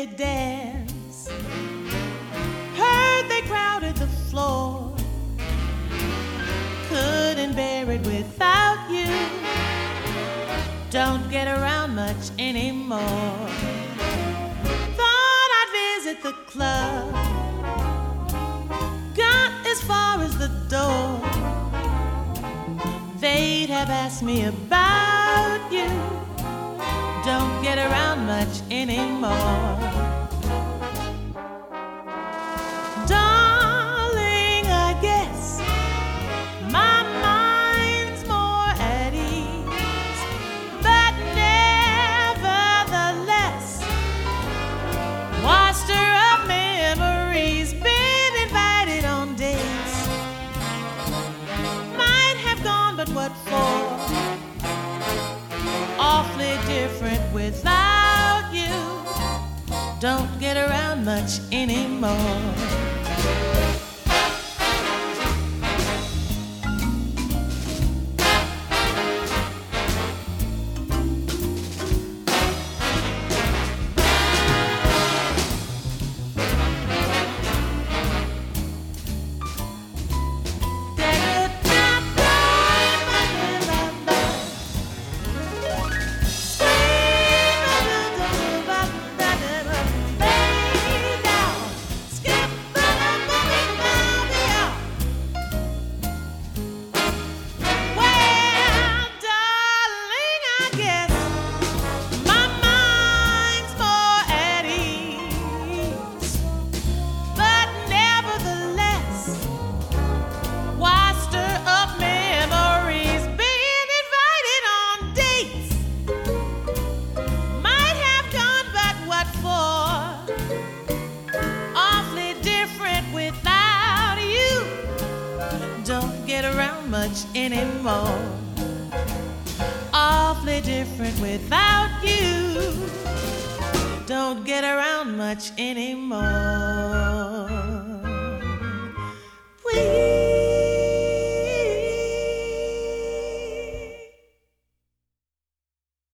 they dance. Heard they crowded the floor. Couldn't bear it without you. Don't get around much anymore. Thought I'd visit the club. Got as far as the door. They'd have asked me about you. Don't get around much anymore. Darling, I guess my mind's more at ease, but nevertheless, why stir up memories? Been invited on dates, might have gone, but what for? Awfully different without you. Don't get around much anymore. Much anymore. Awfully different without you. Don't get around much anymore.